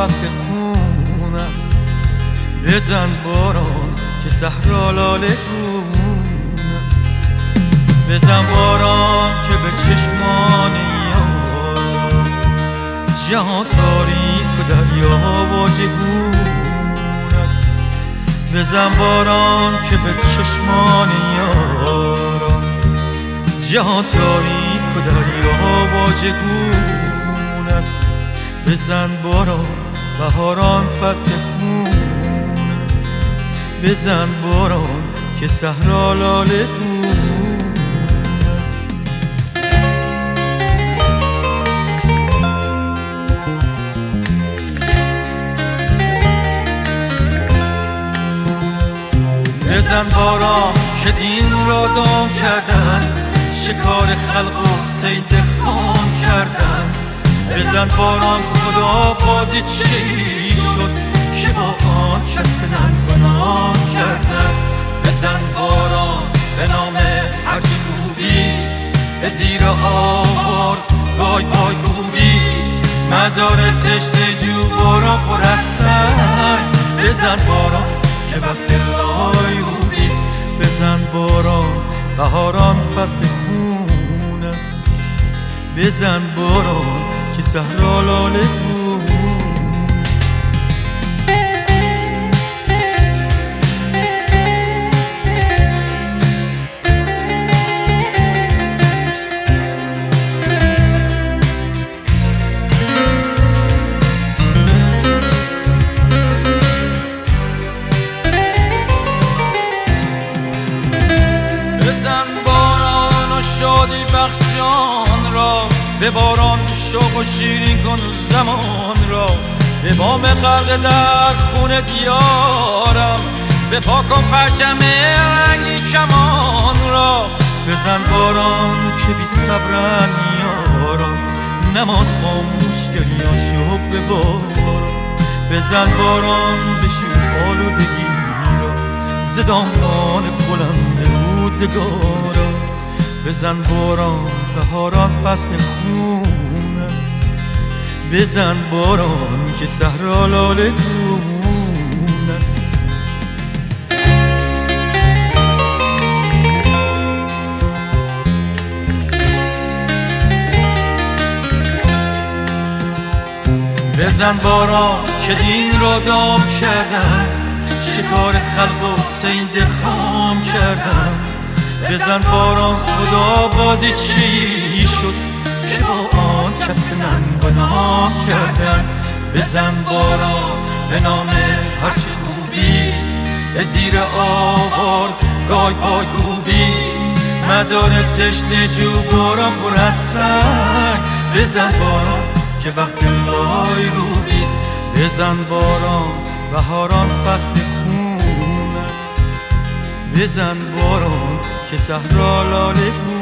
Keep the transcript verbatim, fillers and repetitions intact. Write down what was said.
فصل خون است. بزن باران که صحرا لاله گون است. بزن باران که به چشمان یار جهان تاریک و دریا واژگون است. بزن باران که به چشمان یار جهان تاریک و دریا واژگون است. بزن باران بهاران فصل خون است. بزن باران که صحرا لاله گون است. بزن باران که دین را دام کردن، شکار خلق و صید خام کردن. بزن باران خدا بازی چی شد که با آن کس به گناه کردن. بزن باران به نام هرچی خوبیست، به زیر آوار گای پای گوبیست. مزار تشنه جو باران پر از سنگ. بزن باران که وقت لایوبیست. بزن باران بهاران فصل خون است. بزن باران که صحرا لاله گون است. بزن باران و شادی بخش جان را، به باران شوق و شیرین کن زمان را. به بام غرق در خون دیارم، به پاک کن پرچم رنگی کمان را. بزن باران که بی صبرن یارم، نماد خاموش گریاشو به باران. بزن باران بشور آلودگی را، ز دامان بلند روزگارا. بزن باران بهاران فصل خون است. بزن باران که صحرا لاله گون است. بزن باران که دین را دام کردن، شکار خلق و صید خام کردن. بزن باران خدا بازی چی شد که با آن کس به گناه کردن. بزن باران به نام هرچی خوبیست، به زیر آوار گای پای گوبیست. مزار تشنه جو باران پر از سنگ. بزن باران که وقت لای روبیست. بزن باران بهاران فصل خون است. بزن باران که صحرا لاله گون